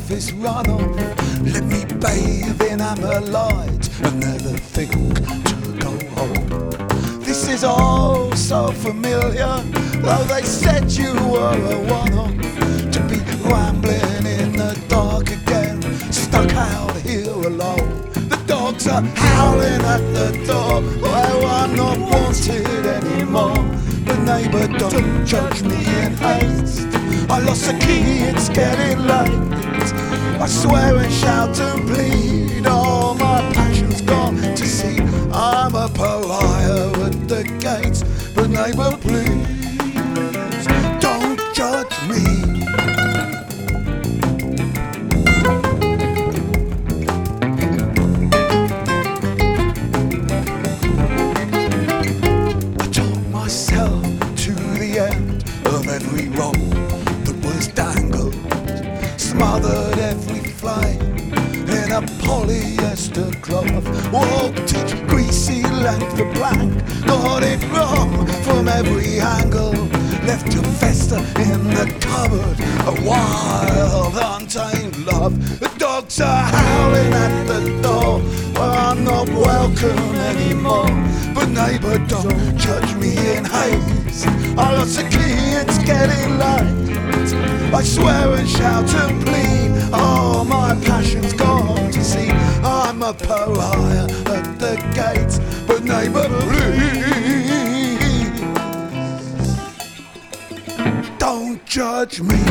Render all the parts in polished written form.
toughest run off. Let me bathe in amber light and never think to go home. This is all so familiar, though they said you were a one-off. To be rambling in the dark again, stuck out here alone. The dogs are howling at the door. Oh, I'm not wanted anymore. But neighbour, don't judge me in haste. I lost the key, it's getting late. I swear and shout and plead. All my passion's gone to see. I'm a pariah at the gates. But neighbour, please, don't judge me. To the end of every rope that was dangled, smothered every flame in a polyester cloth, walked each greasy length of plank, got it wrong from every angle, left to fester in the cupboard, a wild untamed love. The dogs are howling at the door, well, I'm not welcome anymore. But neighbour, don't judge me in haste. I lost the key, it's getting late. I swear and shout and plead. Oh, my passion's gone to see. I'm a pariah at the gates. But neighbour, please, don't judge me.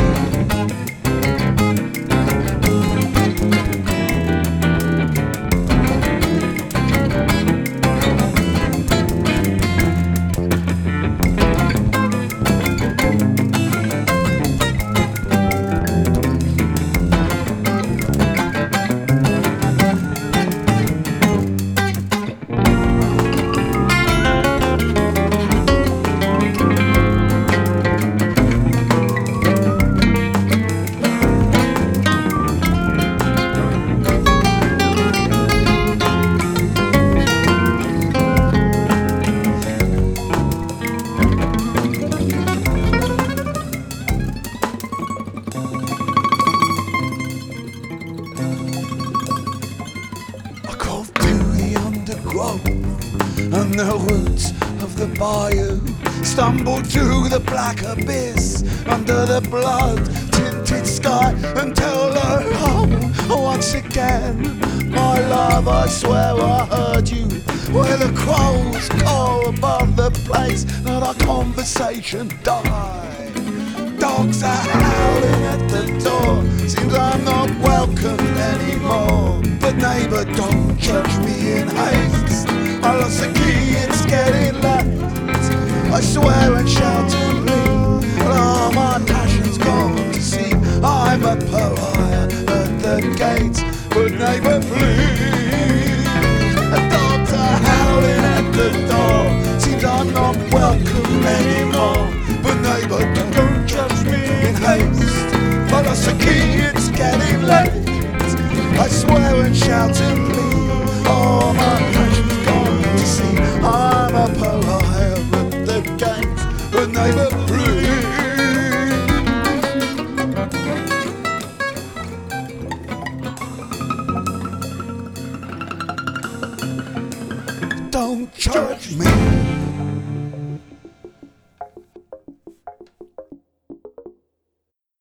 And the roots of the bayou stumbled to the black abyss under the blood-tinted sky until her home once again. My love, I swear I heard you where the crows call above the place that our conversation died. Dogs are howling at the door, seems I'm not welcome anymore. But neighbour, don't judge me in haste. I lost the key, it's getting late. I swear and shout and plead. Oh, my passion's gone to see. I'm a pariah at the gates. But neighbour, please, the dogs are howling at the door. Seems I'm not welcome anymore. But neighbour, don't judge me in haste. I lost the key, it's getting late. I swear and shout and plead. Oh, my passion's gone to see. I'm a pariah at the gates. But neighbour, please, don't judge me.